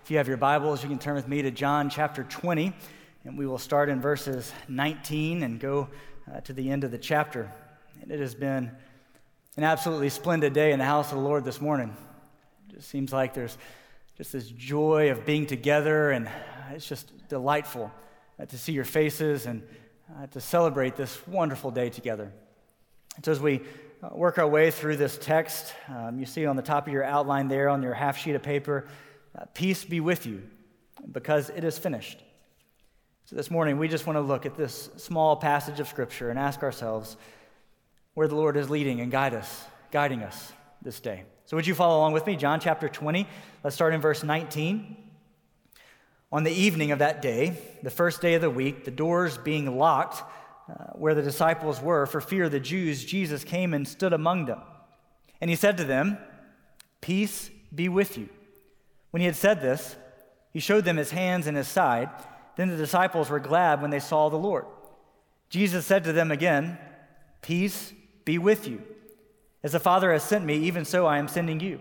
If you have your Bibles, you can turn with me to John chapter 20, and we will start in verses 19 and go to the end of the chapter. And it has been an absolutely splendid day in the house of the Lord this morning. It just seems like there's just this joy of being together, and it's just delightful to see your faces and to celebrate this wonderful day together. And so as we work our way through this text, you see it on the top of your outline there on your half sheet of paper, peace be with you, because it is finished. So this morning, we just want to look at this small passage of Scripture and ask ourselves where the Lord is leading and guiding us this day. So would you follow along with me? John chapter 20, let's start in verse 19. On the evening of that day, the first day of the week, the doors being locked where the disciples were for fear of the Jews, Jesus came and stood among them. And he said to them, "Peace be with you." When he had said this, he showed them his hands and his side. Then the disciples were glad when they saw the Lord. Jesus said to them again, "Peace be with you. As the Father has sent me, even so I am sending you."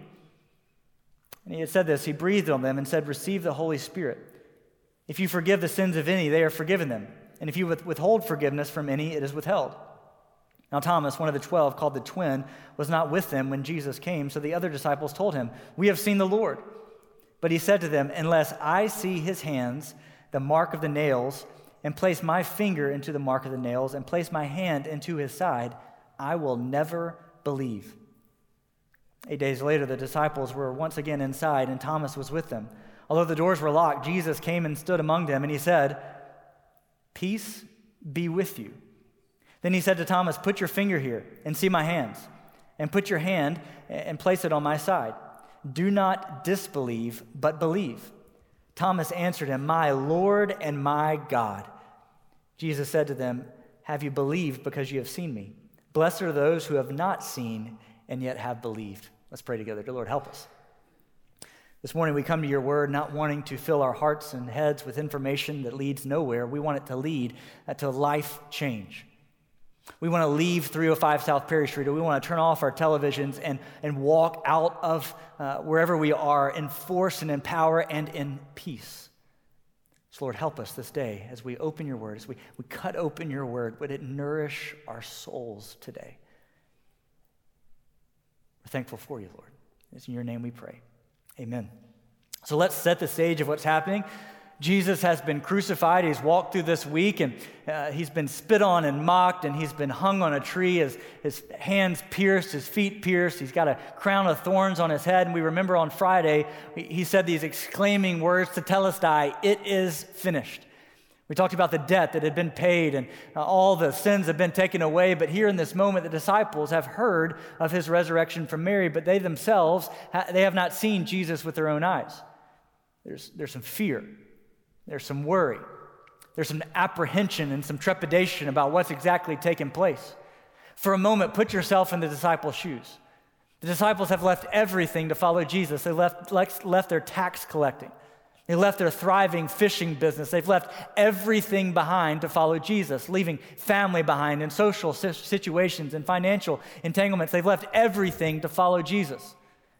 And he had said this, he breathed on them and said, "Receive the Holy Spirit. If you forgive the sins of any, they are forgiven them. And if you withhold forgiveness from any, it is withheld." Now Thomas, one of the 12, called the twin, was not with them when Jesus came, so the other disciples told him, "We have seen the Lord." But he said to them, "Unless I see his hands, the mark of the nails, and place my finger into the mark of the nails, and place my hand into his side, I will never believe." 8 days later, the disciples were once again inside, and Thomas was with them. Although the doors were locked, Jesus came and stood among them, and he said, "Peace be with you." Then he said to Thomas, "Put your finger here and see my hands, and put your hand and place it on my side. Do not disbelieve, but believe." Thomas answered him, "My Lord and my God." Jesus said to them, "Have you believed because you have seen me? Blessed are those who have not seen and yet have believed." Let's pray together. Dear Lord, help us. This morning we come to your word not wanting to fill our hearts and heads with information that leads nowhere. We want it to lead to life change. We want to leave 305 South Perry Street, or we want to turn off our televisions and walk out of wherever we are in force and in power and in peace. So Lord, help us this day as we open your word, as we cut open your word. Would it nourish our souls today? We're thankful for you, Lord. It's in your name we pray. Amen. So let's set the stage of what's happening. Jesus has been crucified. He's walked through this week, and he's been spit on and mocked, and he's been hung on a tree, his hands pierced, his feet pierced. He's got a crown of thorns on his head. And we remember on Friday, he said these exclaiming words to Telestai, "It is finished." We talked about the debt that had been paid, and all the sins have been taken away. But here in this moment, the disciples have heard of his resurrection from Mary, but they themselves, they have not seen Jesus with their own eyes. There's some fear. There's some worry. There's some apprehension and some trepidation about what's exactly taken place. For a moment, put yourself in the disciples' shoes. The disciples have left everything to follow Jesus. They left their tax collecting. They left their thriving fishing business. They've left everything behind to follow Jesus, leaving family behind and social situations and financial entanglements. They've left everything to follow Jesus.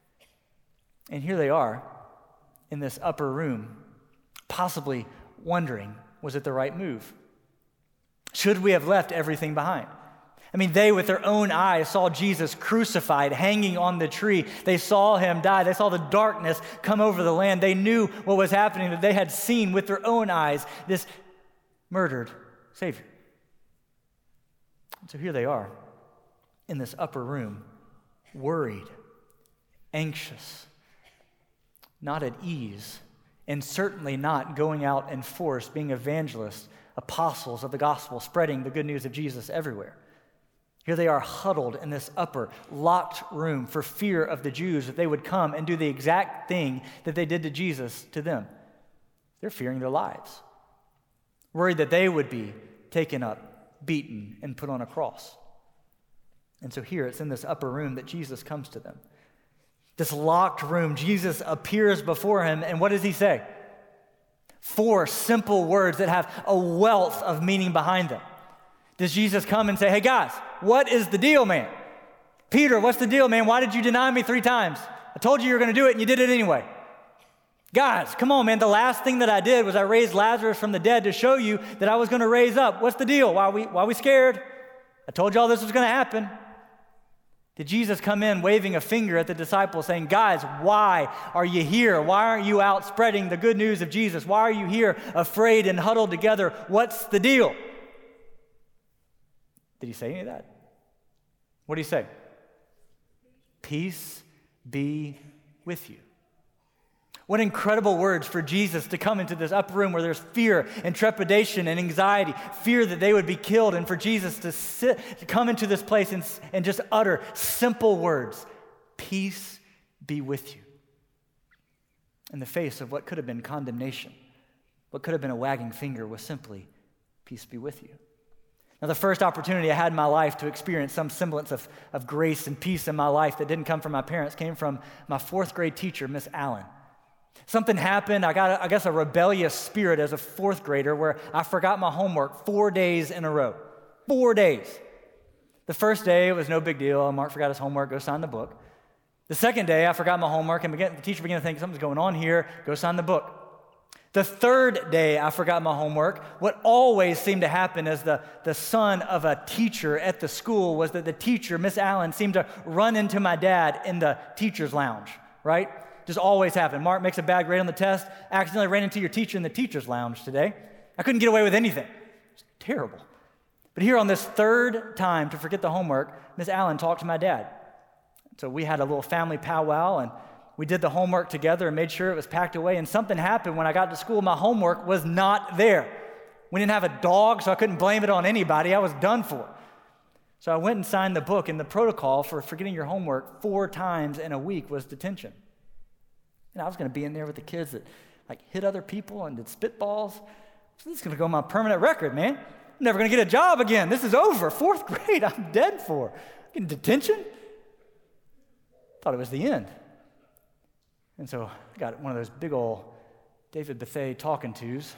And here they are in this upper room, possibly wondering, was it the right move? Should we have left everything behind? I mean, they with their own eyes saw Jesus crucified, hanging on the tree. They saw him die. They saw the darkness come over the land. They knew what was happening, that they had seen with their own eyes this murdered Savior. And so here they are in this upper room, worried, anxious, not at ease, and certainly not going out in force, being evangelists, apostles of the gospel, spreading the good news of Jesus everywhere. Here they are huddled in this upper, locked room for fear of the Jews, that they would come and do the exact thing that they did to Jesus to them. They're fearing their lives, worried that they would be taken up, beaten, and put on a cross. And so here it's in this upper room that Jesus comes to them. This locked room, Jesus appears before him, and what does he say? 4 simple words that have a wealth of meaning behind them. Does Jesus come and say, "Hey guys, what is the deal, man? Peter, what's the deal, man? Why did you deny me 3 times? I told you you were going to do it, and you did it anyway." Guys, come on, man. The last thing that I did was I raised Lazarus from the dead to show you that I was going to raise up. What's the deal? Why are we scared? I told y'all this was going to happen. Did Jesus come in waving a finger at the disciples saying, guys, why are you here? Why aren't you out spreading the good news of Jesus? Why are you here afraid and huddled together? What's the deal? Did he say any of that? What did he say? Peace be with you. What incredible words for Jesus to come into this upper room where there's fear and trepidation and anxiety, fear that they would be killed, and for Jesus to come into this place and just utter simple words, peace be with you. In the face of what could have been condemnation, what could have been a wagging finger was simply, peace be with you. Now, the first opportunity I had in my life to experience some semblance of grace and peace in my life that didn't come from my parents came from my fourth grade teacher, Miss Allen. Something happened. I got, a rebellious spirit as a fourth grader where I forgot my homework 4 days in a row. 4 days. The first day, it was no big deal. Mark forgot his homework, go sign the book. The second day, I forgot my homework, and the teacher began to think something's going on here, go sign the book. The third day, I forgot my homework. What always seemed to happen as the son of a teacher at the school was that the teacher, Miss Allen, seemed to run into my dad in the teacher's lounge, right? Just always happened. Mark makes a bad grade on the test, accidentally ran into your teacher in the teacher's lounge today. I couldn't get away with anything. It's terrible. But here on this third time to forget the homework, Miss Allen talked to my dad. So we had a little family powwow, and we did the homework together and made sure it was packed away, and something happened when I got to school. My homework was not there. We didn't have a dog, so I couldn't blame it on anybody. I was done for. So I went and signed the book, and the protocol for forgetting your homework 4 times in a week was detention. And I was going to be in there with the kids that hit other people and did spitballs. So this is going to go on my permanent record, man. I'm never going to get a job again. This is over. 4th grade, I'm dead for. Getting detention? Thought it was the end. And so I got one of those big old David Bethea talking tos.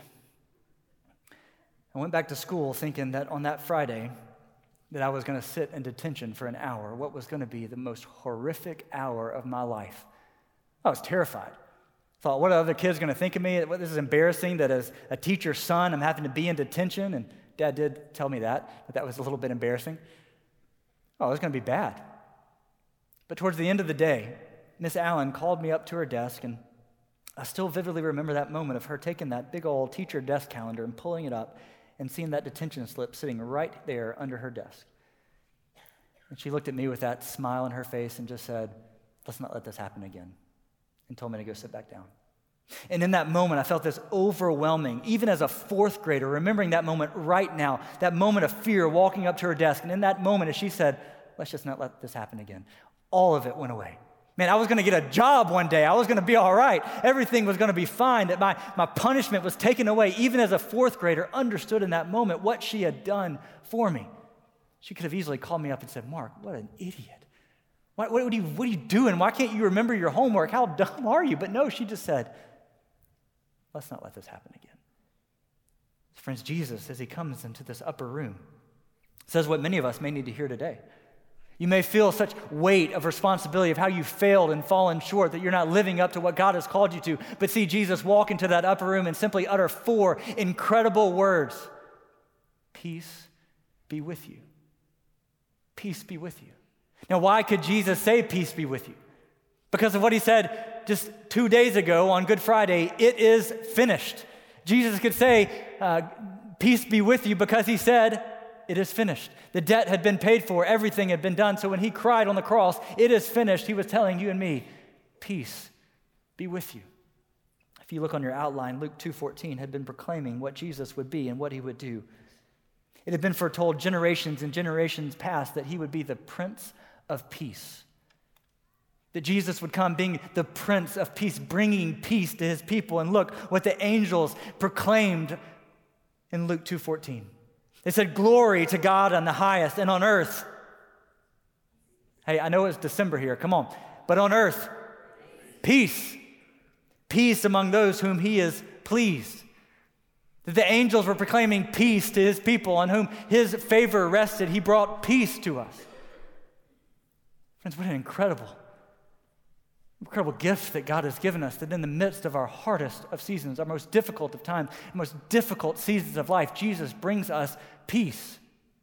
I went back to school thinking that on that Friday that I was going to sit in detention for an hour, what was going to be the most horrific hour of my life. I was terrified. Thought, what are other kids going to think of me? This is embarrassing that as a teacher's son, I'm having to be in detention. And Dad did tell me that, but that was a little bit embarrassing. Oh, it was going to be bad. But towards the end of the day, Miss Allen called me up to her desk, and I still vividly remember that moment of her taking that big old teacher desk calendar and pulling it up and seeing that detention slip sitting right there under her desk. And she looked at me with that smile on her face and just said, let's not let this happen again, and told me to go sit back down. And in that moment, I felt this overwhelming, even as a 4th grader, remembering that moment right now, that moment of fear walking up to her desk. And in that moment, as she said, let's just not let this happen again, all of it went away. Man, I was going to get a job one day. I was going to be all right. Everything was going to be fine, that my punishment was taken away. Even as a 4th grader, understood in that moment what she had done for me. She could have easily called me up and said, Mark, what an idiot. What are you doing? Why can't you remember your homework? How dumb are you? But no, she just said, let's not let this happen again. Friends, Jesus, as he comes into this upper room, says what many of us may need to hear today. You may feel such weight of responsibility of how you failed and fallen short, that you're not living up to what God has called you to. But see Jesus walk into that upper room and simply utter 4 incredible words. Peace be with you. Peace be with you. Now, why could Jesus say peace be with you? Because of what he said just 2 days ago on Good Friday, it is finished. Jesus could say, peace be with you, because he said, it is finished. The debt had been paid for. Everything had been done. So when he cried on the cross, it is finished, he was telling you and me, peace be with you. If you look on your outline, Luke 2:14 had been proclaiming what Jesus would be and what he would do. It had been foretold generations and generations past that he would be the Prince of Peace. That Jesus would come being the Prince of Peace, bringing peace to his people. And look what the angels proclaimed in Luke 2:14. They said, glory to God on the highest, and on earth. Hey, I know it's December here, come on. But on earth, peace. Peace among those whom he is pleased. That the angels were proclaiming peace to his people on whom his favor rested. He brought peace to us. Friends, what an incredible incredible gift that God has given us, that in the midst of our hardest of seasons, our most difficult of times, most difficult seasons of life, Jesus brings us peace.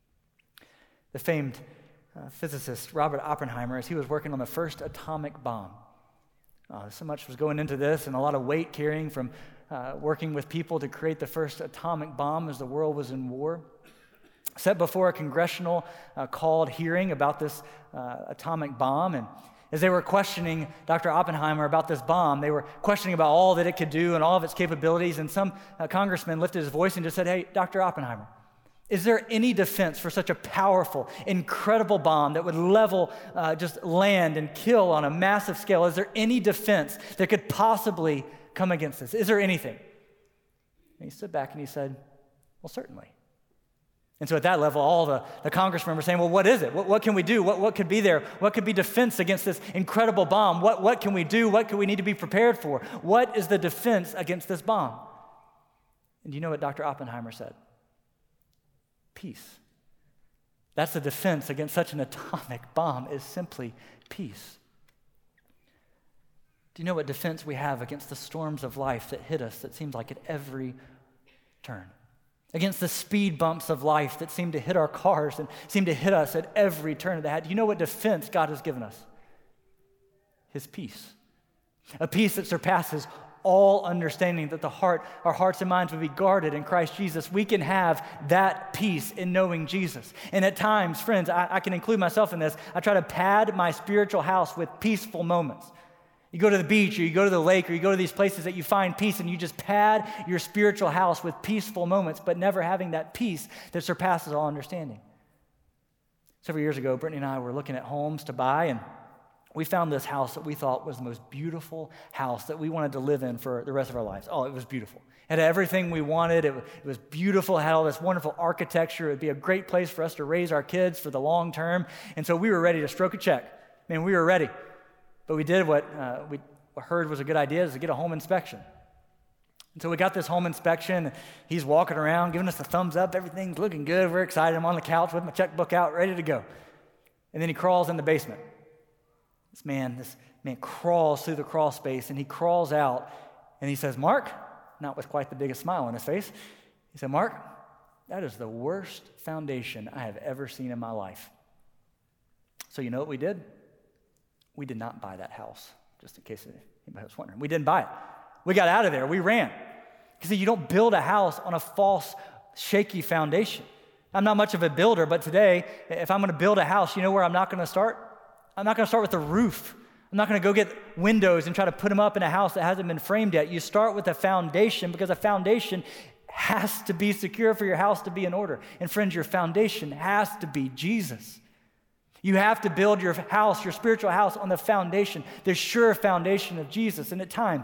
The famed physicist Robert Oppenheimer, as he was working on the first atomic bomb, so much was going into this and a lot of weight carrying from working with people to create the first atomic bomb as the world was in war. Set before a congressional called hearing about this atomic bomb, and as they were questioning Dr. Oppenheimer about this bomb, they were questioning about all that it could do and all of its capabilities, and some congressman lifted his voice and just said, "Hey, Dr. Oppenheimer, is there any defense for such a powerful, incredible bomb that would level just land and kill on a massive scale? Is there any defense that could possibly come against this? Is there anything?" And he stood back and he said, "Well, certainly." And so at that level, all the congressmen were saying, "Well, what is it? What can we do? What could be there? What could be defense against this incredible bomb? What can we do? What can we need to be prepared for? What is the defense against this bomb?" And do you know what Dr. Oppenheimer said? Peace. That's the defense against such an atomic bomb, is simply peace. Do you know what defense we have against the storms of life that hit us that seems like at every turn? Against the speed bumps of life that seem to hit our cars and seem to hit us at every turn of the hat. Do you know what defense God has given us? His peace. A peace that surpasses all understanding, that our hearts and minds would be guarded in Christ Jesus. We can have that peace in knowing Jesus. And at times, friends, I can include myself in this, I try to pad my spiritual house with peaceful moments. You go to the beach, or you go to the lake, or you go to these places that you find peace, and you just pad your spiritual house with peaceful moments, but never having that peace that surpasses all understanding. Several years ago, Brittany and I were looking at homes to buy, and we found this house that we thought was the most beautiful house that we wanted to live in for the rest of our lives. Oh, it was beautiful. It had everything we wanted. It was beautiful. It had all this wonderful architecture. It would be a great place for us to raise our kids for the long term. And so we were ready to stroke a check. Man, we were ready. But we did what we heard was a good idea, is to get a home inspection. And so we got this home inspection. He's walking around, giving us a thumbs up. Everything's looking good. We're excited. I'm on the couch with my checkbook out, ready to go. And then he crawls in the basement. This man crawls through the crawl space, and he crawls out, and he says, "Mark," not with quite the biggest smile on his face, he said, "Mark, that is the worst foundation I have ever seen in my life." So you know what we did? We did not buy that house, just in case anybody was wondering. We didn't buy it. We got out of there. We ran. Because you don't build a house on a false, shaky foundation. I'm not much of a builder, but today, if I'm going to build a house, you know where I'm not going to start? I'm not going to start with the roof. I'm not going to go get windows and try to put them up in a house that hasn't been framed yet. You start with a foundation, because a foundation has to be secure for your house to be in order. And friends, your foundation has to be Jesus. You have to build your house, your spiritual house, on the foundation, the sure foundation of Jesus. And at times,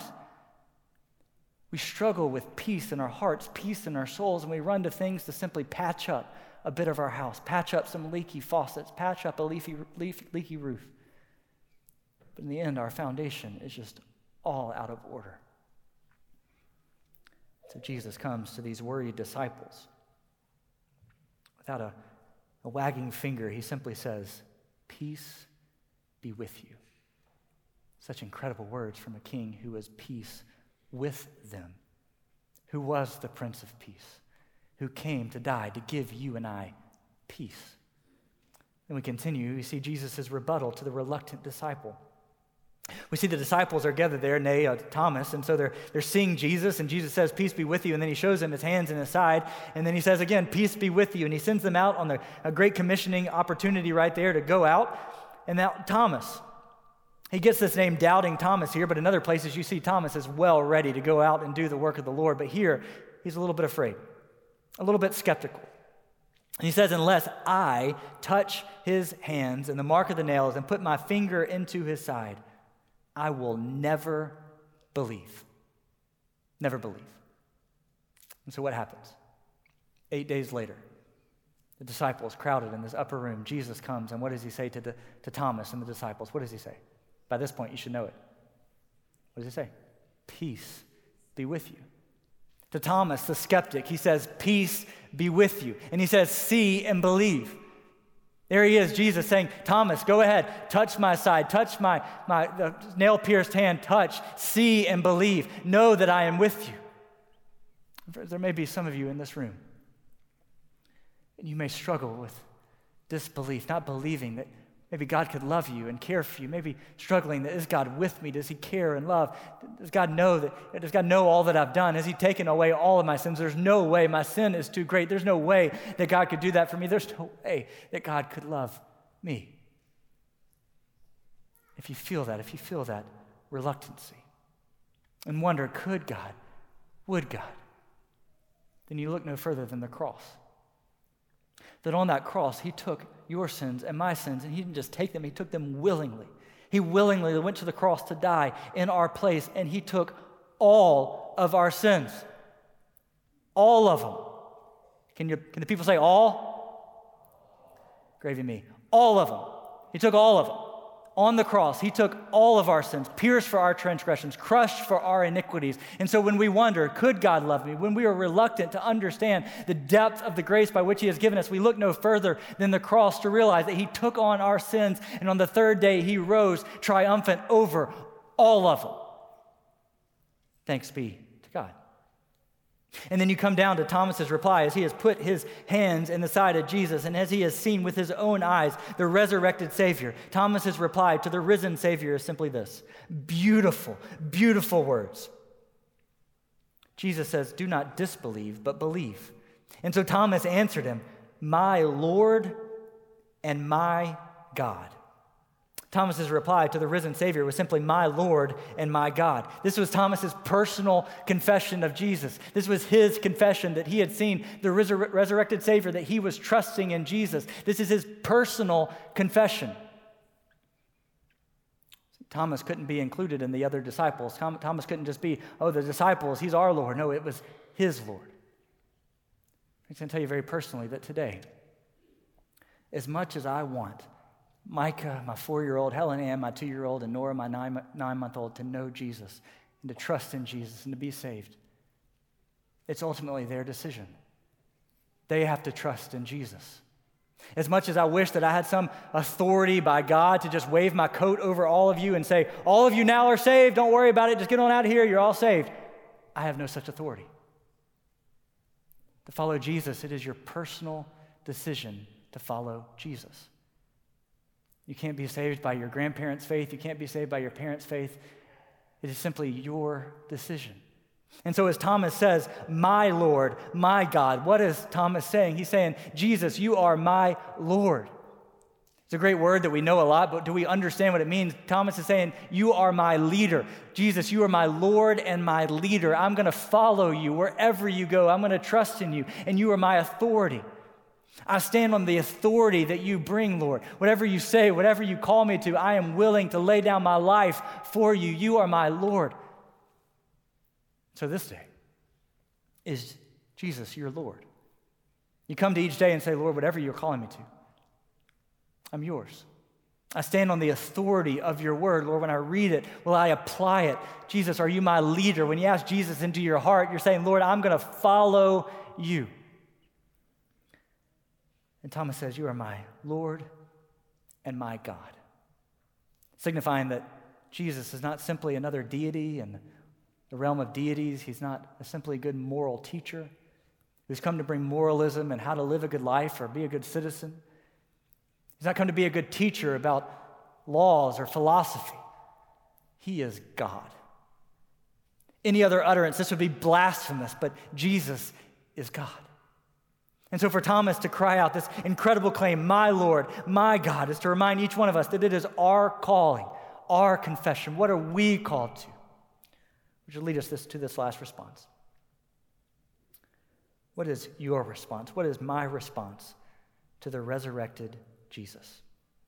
we struggle with peace in our hearts, peace in our souls, and we run to things to simply patch up a bit of our house, patch up some leaky faucets, patch up a leaky roof. But in the end, our foundation is just all out of order. So Jesus comes to these worried disciples. Without a wagging finger, he simply says, "Peace be with you." Such incredible words from a king who was peace with them, who was the Prince of Peace, who came to die to give you and I peace. Then we continue. We see Jesus' rebuttal to the reluctant disciple. We see the disciples are gathered there, nay, Thomas, and so they're seeing Jesus, and Jesus says, "Peace be with you," and then he shows them his hands and his side, and then he says again, "Peace be with you," and he sends them out on a great commissioning opportunity right there to go out. And now Thomas, he gets this name Doubting Thomas here, but in other places you see Thomas is well ready to go out and do the work of the Lord, but here he's a little bit afraid, a little bit skeptical. And he says, "Unless I touch his hands and the mark of the nails and put my finger into his side, I will never believe." Never believe. And so what happens? 8 days later, the disciples crowded in this upper room. Jesus comes, and what does he say to Thomas and the disciples? What does he say? By this point, you should know it. What does he say? "Peace be with you." To Thomas, the skeptic, he says, "Peace be with you." And he says, "See and believe." There he is, Jesus saying, Thomas, go ahead, touch my side, touch my nail-pierced hand, touch, see and believe. Know that I am with you. There may be some of you in this room, and you may struggle with disbelief, not believing that maybe God could love you and care for you. Maybe struggling that, is God with me? Does he care and love? Does God know all that I've done? Has he taken away all of my sins? There's no way. My sin is too great. There's no way that God could do that for me. There's no way that God could love me. If you feel that reluctancy and wonder, could God, would God, then you look no further than the cross. That on that cross, he took your sins and my sins, and he didn't just take them, he took them willingly. He willingly went to the cross to die in our place, and he took all of our sins. All of them. Can the people say all? Gravy me. All of them. He took all of them. On the cross, he took all of our sins, pierced for our transgressions, crushed for our iniquities. And so when we wonder, could God love me? When we are reluctant to understand the depth of the grace by which he has given us, we look no further than the cross to realize that he took on our sins, and on the third day he rose triumphant over all of them. Thanks be to God. And then you come down to Thomas's reply as he has put his hands in the side of Jesus and as he has seen with his own eyes the resurrected Savior. Thomas's reply to the risen Savior is simply this. Beautiful, beautiful words. Jesus says, do not disbelieve, but believe. And so Thomas answered him, my Lord and my God. Thomas's reply to the risen Savior was simply, my Lord and my God. This was Thomas's personal confession of Jesus. This was his confession that he had seen the resurrected Savior, that he was trusting in Jesus. This is his personal confession. Thomas couldn't be included in the other disciples. Thomas couldn't just be, the disciples, he's our Lord. No, it was his Lord. I'm going to tell you very personally that today, as much as I want Micah, my 4-year-old, Helen Ann, my 2-year-old, and Nora, my 9-month-old, to know Jesus and to trust in Jesus and to be saved, it's ultimately their decision. They have to trust in Jesus. As much as I wish that I had some authority by God to just wave my coat over all of you and say, all of you now are saved, don't worry about it, just get on out of here, you're all saved. I have no such authority. To follow Jesus, it is your personal decision to follow Jesus. You can't be saved by your grandparents' faith. You can't be saved by your parents' faith. It is simply your decision. And so as Thomas says, my Lord, my God, what is Thomas saying? He's saying, Jesus, you are my Lord. It's a great word that we know a lot, but do we understand what it means? Thomas is saying, you are my leader. Jesus, you are my Lord and my leader. I'm going to follow you wherever you go. I'm going to trust in you, and you are my authority. I stand on the authority that you bring, Lord. Whatever you say, whatever you call me to, I am willing to lay down my life for you. You are my Lord. So this day is Jesus, your Lord. You come to each day and say, Lord, whatever you're calling me to, I'm yours. I stand on the authority of your word. Lord, when I read it, will I apply it? Jesus, are you my leader? When you ask Jesus into your heart, you're saying, Lord, I'm going to follow you. And Thomas says, you are my Lord and my God, signifying that Jesus is not simply another deity in the realm of deities. He's not simply a good moral teacher who's come to bring moralism and how to live a good life or be a good citizen. He's not come to be a good teacher about laws or philosophy. He is God. Any other utterance, this would be blasphemous, but Jesus is God. And so for Thomas to cry out this incredible claim, my Lord, my God, is to remind each one of us that it is our calling, our confession. What are we called to? Which will lead us to this last response. What is your response? What is my response to the resurrected Jesus?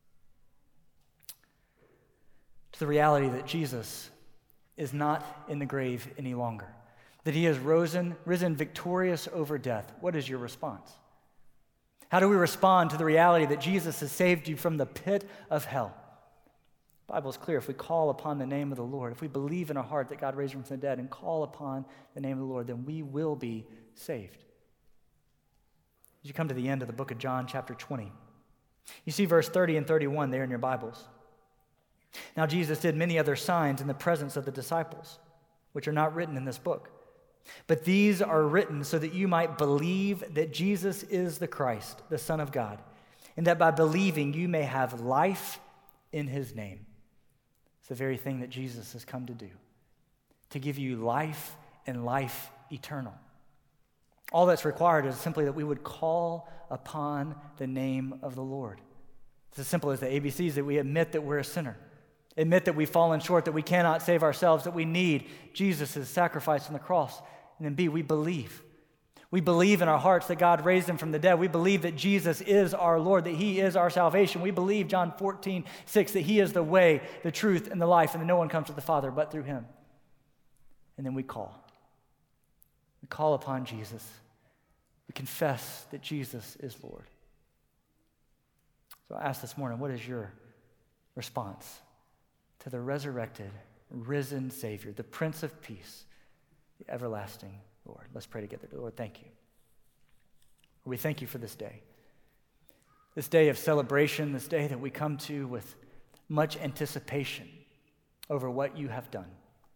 To the reality that Jesus is not in the grave any longer, that he has risen victorious over death. What is your response? How do we respond to the reality that Jesus has saved you from the pit of hell? The Bible is clear. If we call upon the name of the Lord, if we believe in our heart that God raised him from the dead and call upon the name of the Lord, then we will be saved. As you come to the end of the book of John, chapter 20, You see verse 30 and 31 there in your Bibles. Now Jesus did many other signs in the presence of the disciples, which are not written in this book. But these are written so that you might believe that Jesus is the Christ, the Son of God, and that by believing you may have life in his name. It's the very thing that Jesus has come to do, to give you life and life eternal. All that's required is simply that we would call upon the name of the Lord. It's as simple as the ABCs, that we admit that we're a sinner, admit that we've fallen short, that we cannot save ourselves, that we need Jesus' sacrifice on the cross. And then B, we believe. We believe in our hearts that God raised him from the dead. We believe that Jesus is our Lord, that he is our salvation. We believe, John 14:6, that he is the way, the truth, and the life, and that no one comes to the Father but through him. And then we call. We call upon Jesus. We confess that Jesus is Lord. So I ask this morning, what is your response to the resurrected, risen Savior, the Prince of Peace, the everlasting Lord? Let's pray together. Lord, thank you. We thank you for this day of celebration, this day that we come to with much anticipation over what you have done.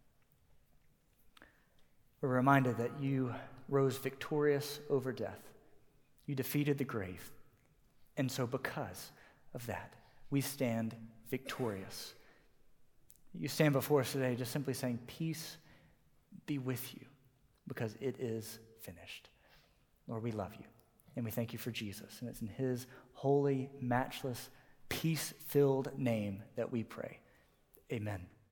We're reminded that you rose victorious over death. You defeated the grave. And so because of that, we stand victorious. You stand before us today just simply saying, peace be with you, because it is finished. Lord, we love you, and we thank you for Jesus. And it's in his holy, matchless, peace-filled name that we pray. Amen.